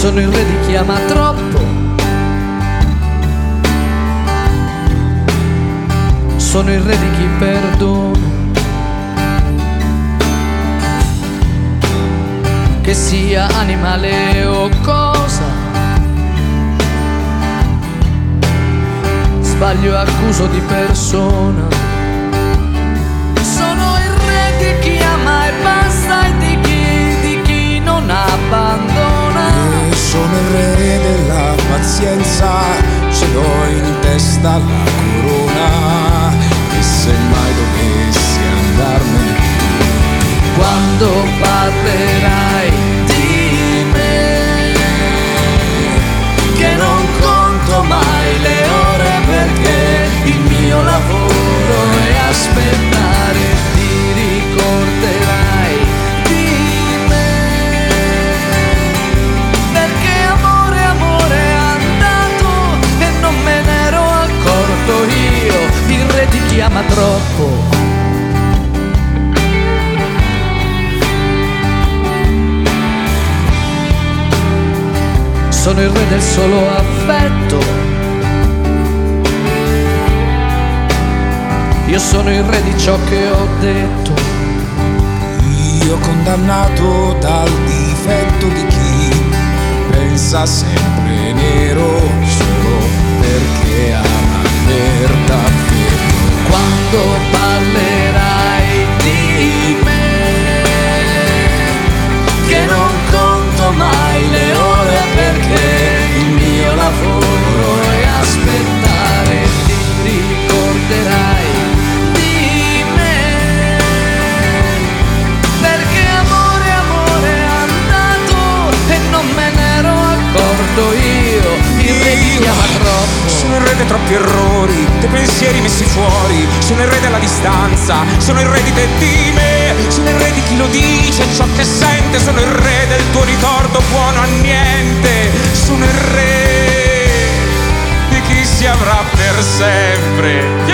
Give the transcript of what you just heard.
Sono il re di chi ama troppo, sono il re di chi perdona, che sia animale o cosa. Sbaglio e accuso di persona. Sono il re di chi ama e basta e di chi non abbandona. Sono il re della pazienza, ce l'ho in testa la corona, e se mai dovessi andarmene, quando parlerai di me, che non conto mai le ore perché il mio lavoro è aspettare, ti ricorderai di me, perché amore, amore è andato e non me ne ero accorto io, il re di chi ama troppo. Sono il re del solo affetto, io sono il re di ciò che ho detto. io condannato dal difetto di chi pensa sempre nero solo perché ama per davvero. Quando parlerai di me, che non conto mai le ore perché il mio lavoro è aspettare, ti ricorderai di me, perché amore, amore è andato e non me ne ero accorto io, il re di chi ama troppo. Sono il re dei troppi errori, dei pensieri messi fuori, sono il re della distanza, sono il re di te e di me, sono il re di chi lo dice ciò che sente, sono il re del tuo ricordo buono a niente, sono il re di chi si avrà per sempre.